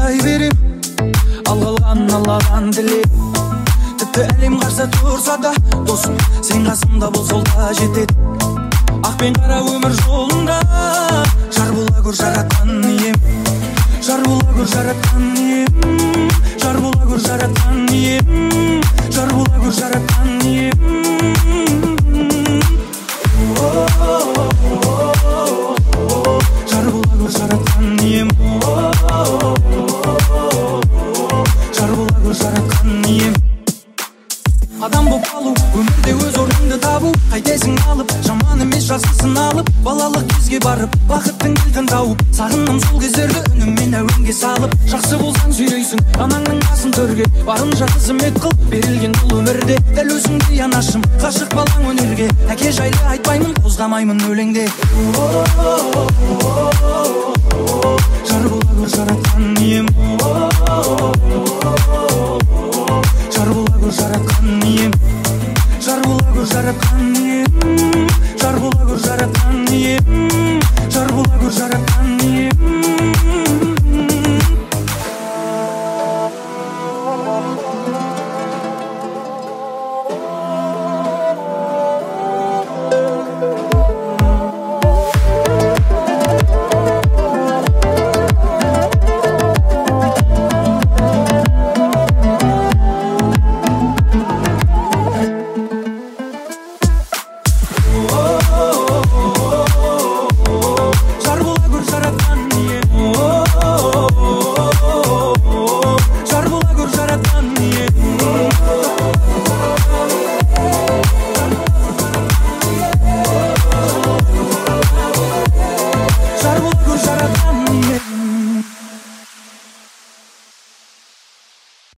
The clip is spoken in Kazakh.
жасай берем. Ал қалған алладан тілек. Тіпті әлем қарсы тұрса да досым сен қасымда бол, сол да жетеді. Ақ пен қара өмір жолында жар бола көр жаратқан ием. Жар бола көр жаратқан ием. Жар бола көр жаратқан ием. Жар бола көр жаратқан ием. Жар бола көр жаратқан ием. Жар бола көр жаратқан ием. Адам боп қалу, өмірде өз орныңды табу. Қайтесің алып, жаман емес жақсысын алып. Балалық кезге барып, бақыттың кілтін тауып. Сағындым сол кездерді үніңмен әуенге салып. Жақсы болсаң сүйрейсің, анаңның басын төрге. Барынша қызмет қыл, берілген бұл өмірде. Дәл өзіңдей анашым, ғашық балаң өнерге. Әке жайлы айтпаймын, қозғамаймын өлеңде. Жар бола көр жаратқан ием. Жар бола көр жаратқан ием. Жар бола көр жаратқан ием. Жар бола көр жаратқан ием. Жар бола көр жаратқан ием. Oh